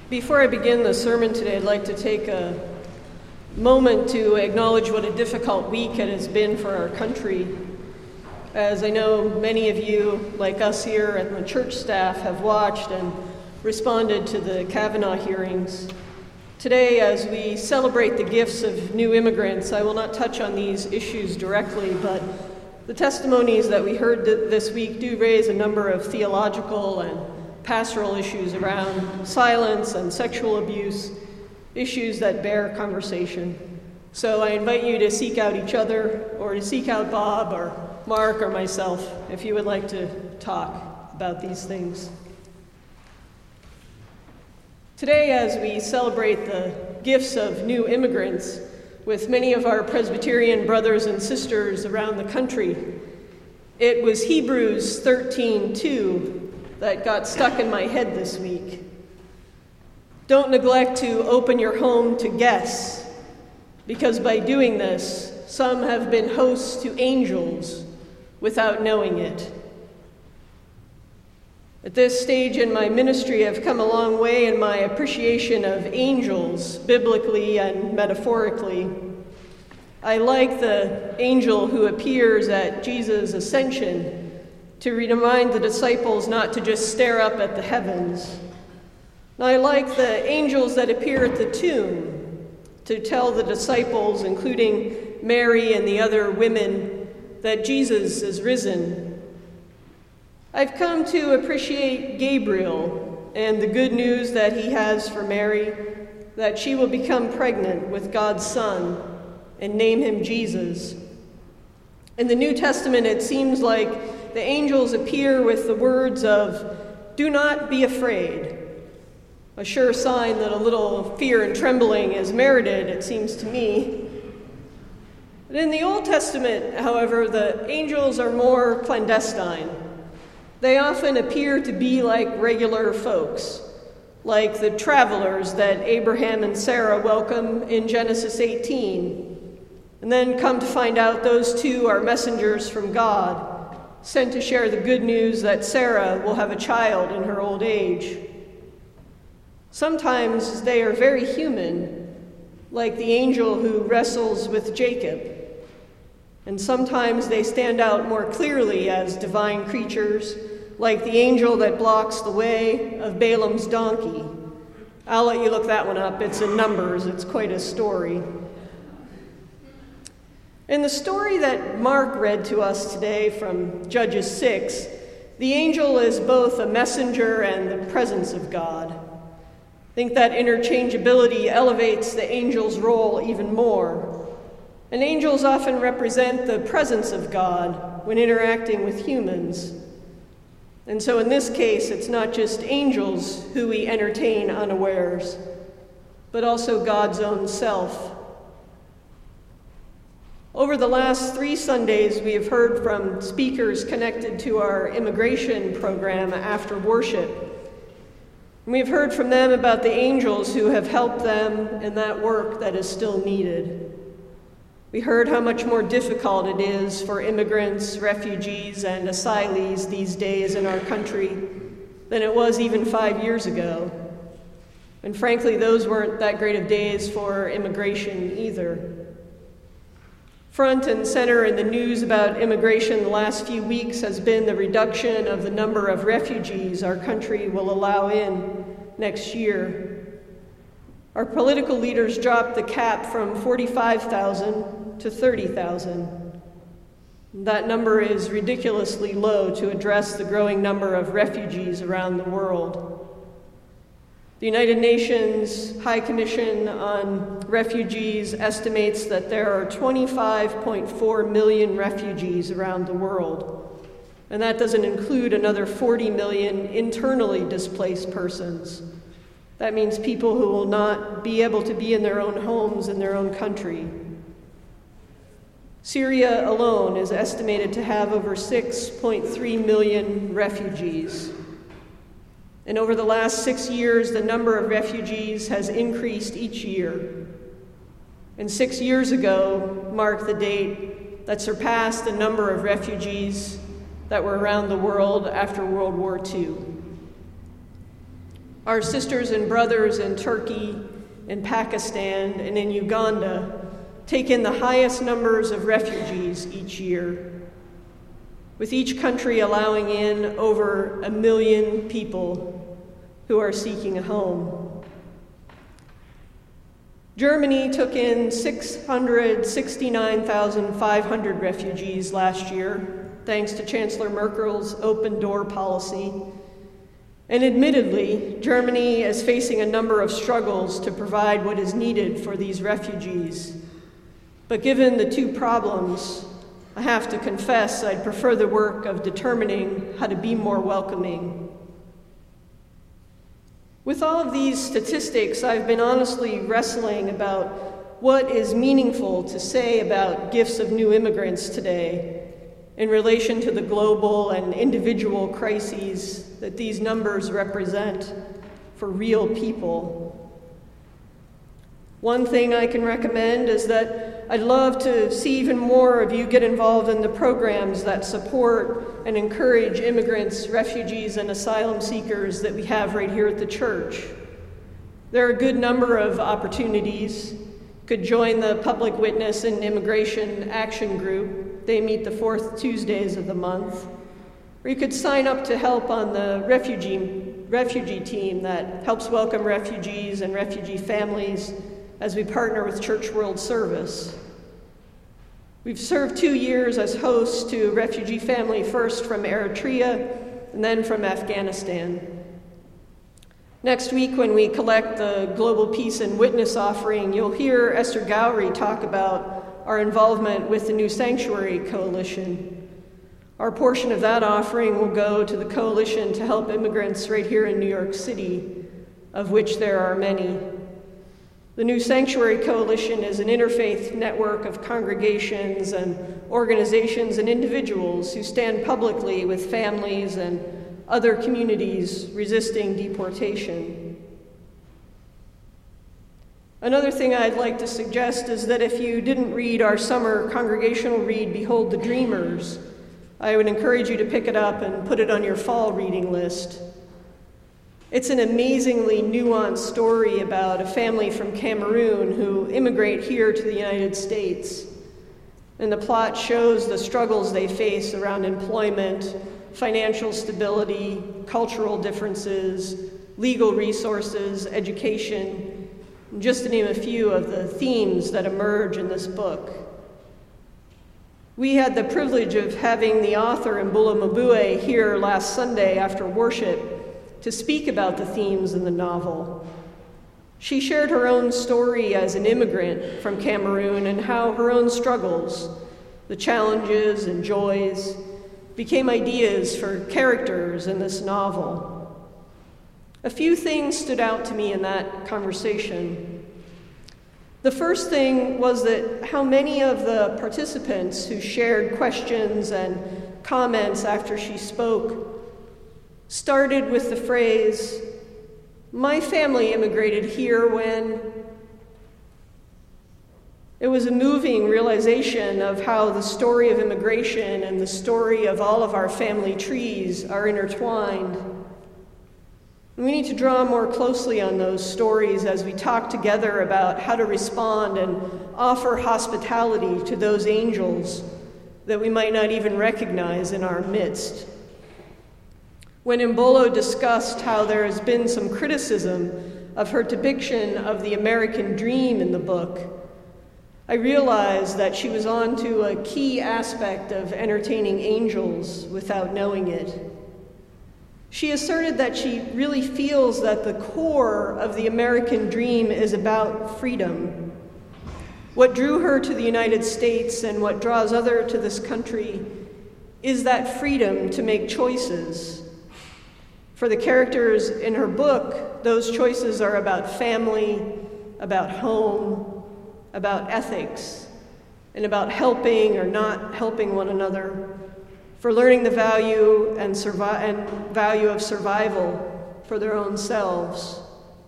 Before I begin the sermon today, I'd like to take a moment to acknowledge what a difficult week it has been for our country. As I know many of you, like us here and the church staff, have watched and responded to the Kavanaugh hearings. Today, as we celebrate the gifts of new immigrants, I will not touch on these issues directly, but the testimonies that we heard this week do raise a number of theological and pastoral issues around silence and sexual abuse, issues that bear conversation. So I invite you to seek out each other, or to seek out Bob or Mark or myself if you would like to talk about these things. Today, as we celebrate the gifts of new immigrants with many of our Presbyterian brothers and sisters around the country, it was Hebrews 13:2 that got stuck in my head this week. Don't neglect to open your home to guests, because by doing this, some have been hosts to angels without knowing it. At this stage in my ministry, I've come a long way in my appreciation of angels, biblically and metaphorically. I like the angel who appears at Jesus' ascension to remind the disciples not to just stare up at the heavens. And I like the angels that appear at the tomb to tell the disciples, including Mary and the other women, that Jesus is risen. I've come to appreciate Gabriel and the good news that he has for Mary, that she will become pregnant with God's Son and name him Jesus. In the New Testament, it seems like the angels appear with the words of, "Do not be afraid," a sure sign that a little fear and trembling is merited, it seems to me. But in the Old Testament, however, the angels are more clandestine. They often appear to be like regular folks, like the travelers that Abraham and Sarah welcome in Genesis 18, and then come to find out those two are messengers from God, sent to share the good news that Sarah will have a child in her old age. Sometimes they are very human, like the angel who wrestles with Jacob. And sometimes they stand out more clearly as divine creatures, like the angel that blocks the way of Balaam's donkey. I'll let you look that one up. It's in Numbers. It's quite a story. In the story that Mark read to us today from Judges 6, the angel is both a messenger and the presence of God. I think that interchangeability elevates the angel's role even more. And angels often represent the presence of God when interacting with humans. And so in this case, it's not just angels who we entertain unawares, but also God's own self. Over the last 3 Sundays, we have heard from speakers connected to our immigration program after worship. And we have heard from them about the angels who have helped them in that work that is still needed. We heard how much more difficult it is for immigrants, refugees, and asylees these days in our country than it was even 5 years ago. And frankly, those weren't that great of days for immigration either. Front and center in the news about immigration the last few weeks has been the reduction of the number of refugees our country will allow in next year. Our political leaders dropped the cap from 45,000 to 30,000. That number is ridiculously low to address the growing number of refugees around the world. The United Nations High Commission on Refugees estimates that there are 25.4 million refugees around the world, and that doesn't include another 40 million internally displaced persons. That means people who will not be able to be in their own homes in their own country. Syria alone is estimated to have over 6.3 million refugees. And over the last 6 years, the number of refugees has increased each year. And 6 years ago marked the date that surpassed the number of refugees that were around the world after World War II. Our sisters and brothers in Turkey, in Pakistan, and in Uganda take in the highest numbers of refugees each year, with each country allowing in over 1 million people who are seeking a home. Germany took in 669,500 refugees last year, thanks to Chancellor Merkel's open door policy. And admittedly, Germany is facing a number of struggles to provide what is needed for these refugees. But given the two problems, I have to confess I'd prefer the work of determining how to be more welcoming. With all of these statistics, I've been honestly wrestling about what is meaningful to say about gifts of new immigrants today in relation to the global and individual crises that these numbers represent for real people. One thing I can recommend is that I'd love to see even more of you get involved in the programs that support and encourage immigrants, refugees, and asylum seekers that we have right here at the church. There are a good number of opportunities. You could join the Public Witness and Immigration Action Group. They meet the fourth Tuesdays of the month. Or you could sign up to help on the refugee team that helps welcome refugees and refugee families as we partner with Church World Service. We've served 2 years as hosts to refugee family, first from Eritrea and then from Afghanistan. Next week, when we collect the Global Peace and Witness offering, you'll hear Esther Gowrie talk about our involvement with the New Sanctuary Coalition. Our portion of that offering will go to the coalition to help immigrants right here in New York City, of which there are many. The New Sanctuary Coalition is an interfaith network of congregations and organizations and individuals who stand publicly with families and other communities resisting deportation. Another thing I'd like to suggest is that if you didn't read our summer congregational read, Behold the Dreamers, I would encourage you to pick it up and put it on your fall reading list. It's an amazingly nuanced story about a family from Cameroon who immigrate here to the United States. And the plot shows the struggles they face around employment, financial stability, cultural differences, legal resources, education, just to name a few of the themes that emerge in this book. We had the privilege of having the author, Mbula Mabue, here last Sunday after worship to speak about the themes in the novel. She shared her own story as an immigrant from Cameroon and how her own struggles, the challenges and joys, became ideas for characters in this novel. A few things stood out to me in that conversation. The first thing was that how many of the participants who shared questions and comments after she spoke started with the phrase, "My family immigrated here when..." It was a moving realization of how the story of immigration and the story of all of our family trees are intertwined. And we need to draw more closely on those stories as we talk together about how to respond and offer hospitality to those angels that we might not even recognize in our midst. When Mbolo discussed how there has been some criticism of her depiction of the American dream in the book, I realized that she was on to a key aspect of entertaining angels without knowing it. She asserted that she really feels that the core of the American dream is about freedom. What drew her to the United States and what draws others to this country is that freedom to make choices. For the characters in her book, those choices are about family, about home, about ethics, and about helping or not helping one another, for learning the value and value of survival for their own selves.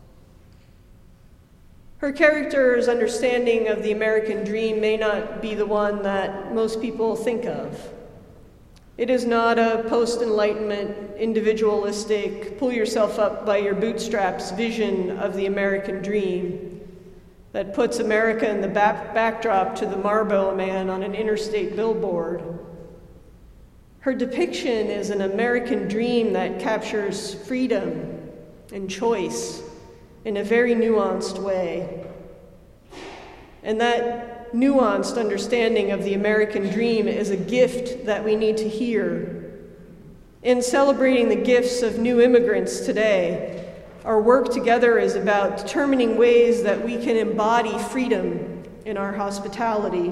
Her character's understanding of the American dream may not be the one that most people think of. It is not a post-Enlightenment, individualistic, pull yourself up by your bootstraps vision of the American dream that puts America in the backdrop to the Marlboro Man on an interstate billboard. Her depiction is an American dream that captures freedom and choice in a very nuanced way. And that nuanced understanding of the American dream is a gift that we need to hear. In celebrating the gifts of new immigrants today, our work together is about determining ways that we can embody freedom in our hospitality.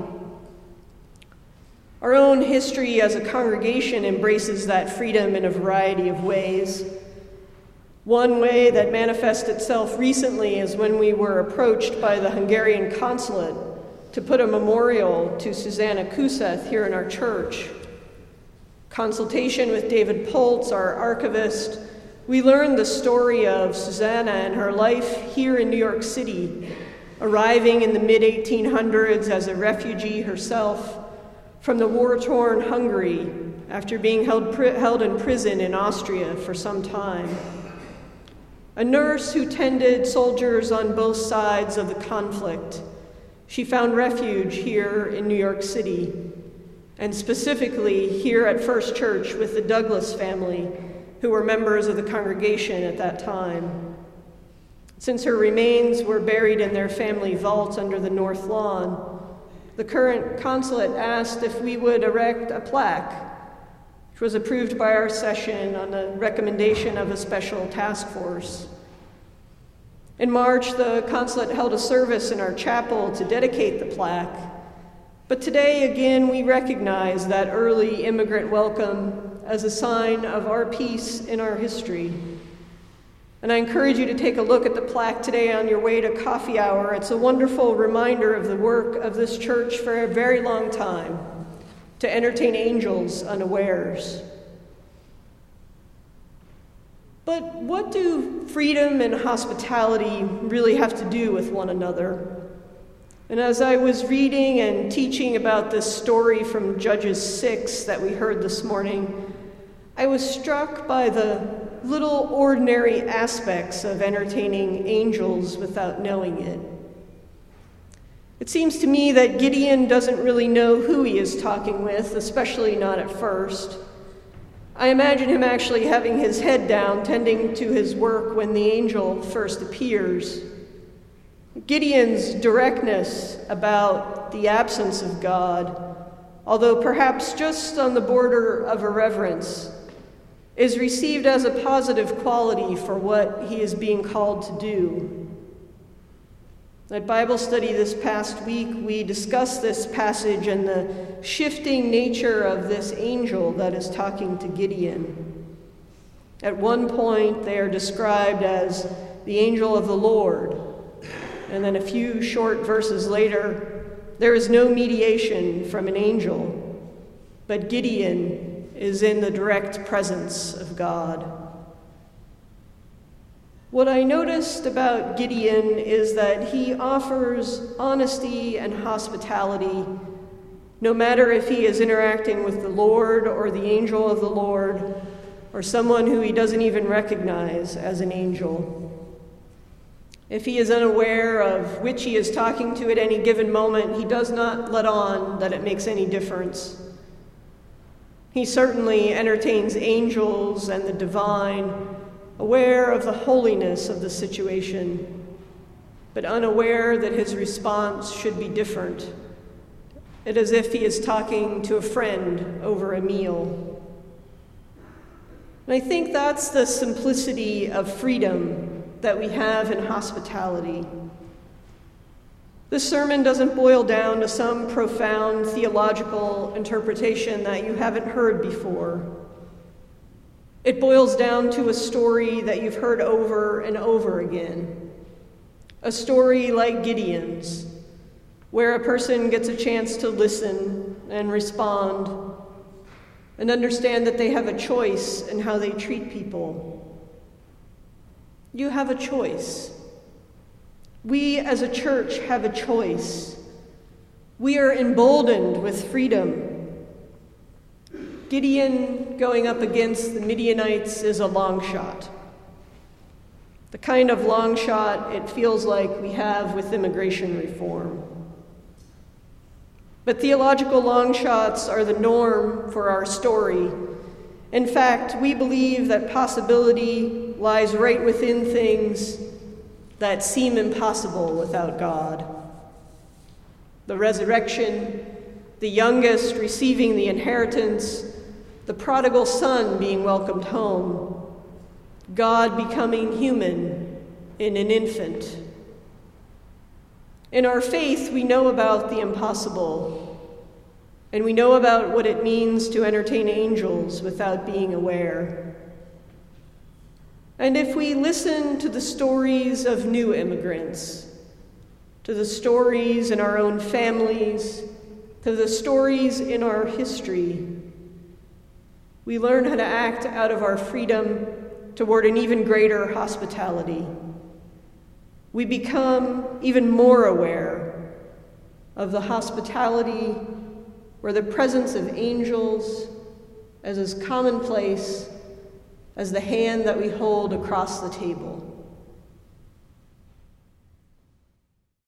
Our own history as a congregation embraces that freedom in a variety of ways. One way that manifests itself recently is when we were approached by the Hungarian consulate to put a memorial to Susanna Kuseth here in our church. Consultation with David Poltz, our archivist, we learned the story of Susanna and her life here in New York City, arriving in the mid-1800s as a refugee herself from the war-torn Hungary after being held in prison in Austria for some time. A nurse who tended soldiers on both sides of the conflict, she found refuge here in New York City, and specifically here at First Church with the Douglas family, who were members of the congregation at that time. Since her remains were buried in their family vault under the north lawn, the current consulate asked if we would erect a plaque, which was approved by our session on the recommendation of a special task force. In March, the consulate held a service in our chapel to dedicate the plaque, but today again we recognize that early immigrant welcome as a sign of our peace in our history. And I encourage you to take a look at the plaque today on your way to coffee hour. It's a wonderful reminder of the work of this church for a very long time, to entertain angels unawares. But what do freedom and hospitality really have to do with one another? And as I was reading and teaching about this story from Judges 6 that we heard this morning, I was struck by the little ordinary aspects of entertaining angels without knowing it. It seems to me that Gideon doesn't really know who he is talking with, especially not at first. I imagine him actually having his head down, tending to his work when the angel first appears. Gideon's directness about the absence of God, although perhaps just on the border of irreverence, is received as a positive quality for what he is being called to do. At Bible study this past week, we discussed this passage and the shifting nature of this angel that is talking to Gideon. At one point, they are described as the angel of the Lord, and then a few short verses later, there is no mediation from an angel, but Gideon is in the direct presence of God. What I noticed about Gideon is that he offers honesty and hospitality, no matter if he is interacting with the Lord or the angel of the Lord, or someone who he doesn't even recognize as an angel. If he is unaware of which he is talking to at any given moment, he does not let on that it makes any difference. He certainly entertains angels and the divine, aware of the holiness of the situation, but unaware that his response should be different. It is as if he is talking to a friend over a meal. And I think that's the simplicity of freedom that we have in hospitality. This sermon doesn't boil down to some profound theological interpretation that you haven't heard before. It boils down to a story that you've heard over and over again. A story like Gideon's, where a person gets a chance to listen and respond and understand that they have a choice in how they treat people. You have a choice. We as a church have a choice. We are emboldened with freedom. Gideon going up against the Midianites is a long shot. The kind of long shot it feels like we have with immigration reform. But theological long shots are the norm for our story. In fact, we believe that possibility lies right within things that seem impossible without God. The resurrection, the youngest receiving the inheritance, the prodigal son being welcomed home, God becoming human in an infant. In our faith, we know about the impossible, and we know about what it means to entertain angels without being aware. And if we listen to the stories of new immigrants, to the stories in our own families, to the stories in our history, we learn how to act out of our freedom toward an even greater hospitality. We become even more aware of the hospitality where the presence of angels is as commonplace as the hand that we hold across the table.